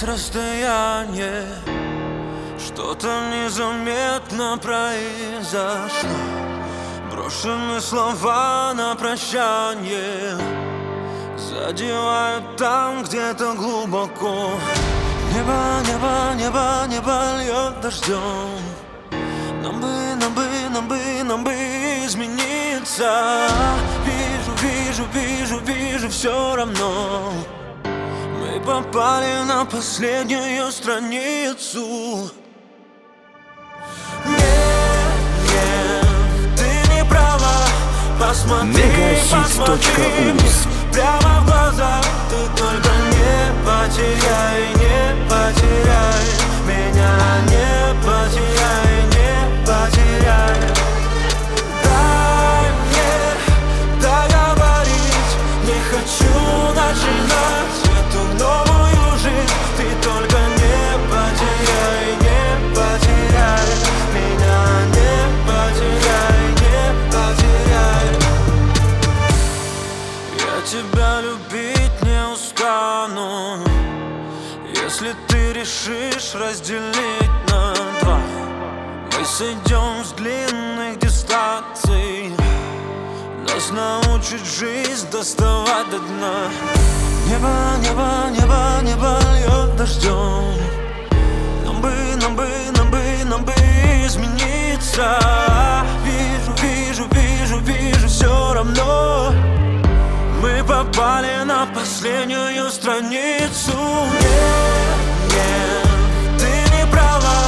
расстояние, что-то незаметно произошло. Брошены слова на прощание задевают там где-то глубоко. Небо, небо, небо, небо льет дождем. Нам бы измениться. Вижу, все равно мы попали на последнюю страницу. Нет, ты не права. Посмотри мне прямо в глаза. Ты только не потеряй меня, не потеряй. Дай мне договорить, не хочу начинать эту новую жизнь. Ты только не потеряй меня, не потеряй. Я тебя любить не устану, если ты решишь разделить на два. Мы сойдем с длинных дистанций, нас научит жизнь доставать до дна. Небо льет дождем. Нам бы измениться. Вижу, все равно мы попали на последнюю страницу. Нет, ты не права.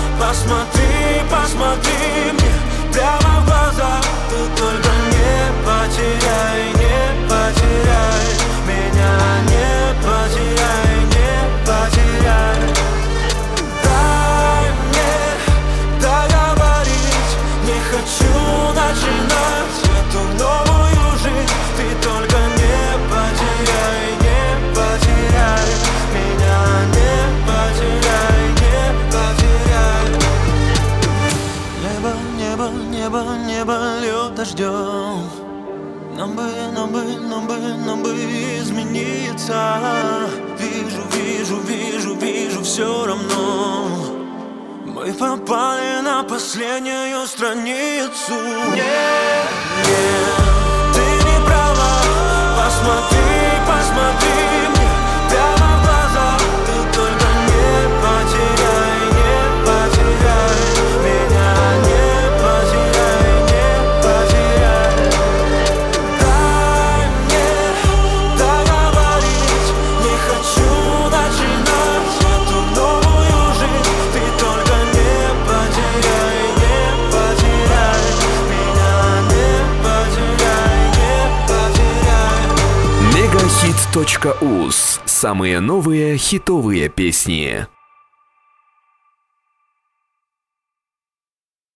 Посмотри мне прямо в глаза. Ты только не потеряй меня, не потеряй. Дай мне договорить, не хочу начинать эту новую жизнь. Ты только не потеряй меня, не потеряй. Небо льет дождем. Нам бы измениться. Вижу, все равно мы попали на последнюю страницу. Нет, ты не права. Посмотри мне прямо в глаза. Ты только не потеряй меня, не потеряй. Дай мне договорить, не хочу начинать эту новую жизнь. Ты только не потеряй меня, не потеряй. Мегахит.уз. Самые новые хитовые песни.